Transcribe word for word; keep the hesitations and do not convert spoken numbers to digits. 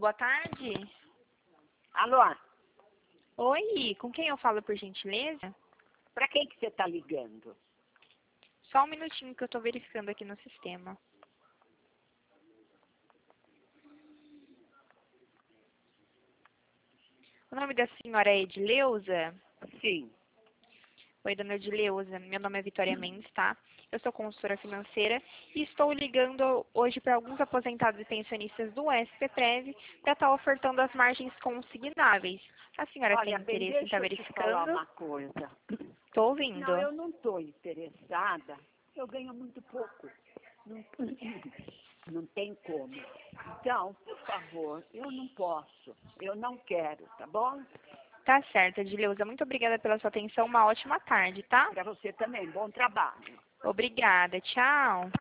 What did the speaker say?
boa tarde. Alô? Oi, com quem eu falo, por gentileza? Para quem que você está ligando? Só um minutinho que eu estou verificando aqui no sistema. O nome da senhora é Edileuza? Sim. Oi, dona Edileuza. Meu nome é Vitória Mendes, tá? Eu sou consultora financeira e estou ligando hoje para alguns aposentados e pensionistas do SPPrev para estar ofertando as margens consignáveis. A senhora tem Olha, bem, interesse em estar deixa eu te falar verificando? uma coisa. Estou ouvindo. Não, eu não estou interessada. Eu ganho muito pouco. Não, não tem como. Então, por favor, eu não posso. Eu não quero, tá bom? Tá certo, Edileuza. Muito obrigada pela sua atenção. Uma ótima tarde, tá? Para você também. Bom trabalho. Obrigada. Tchau.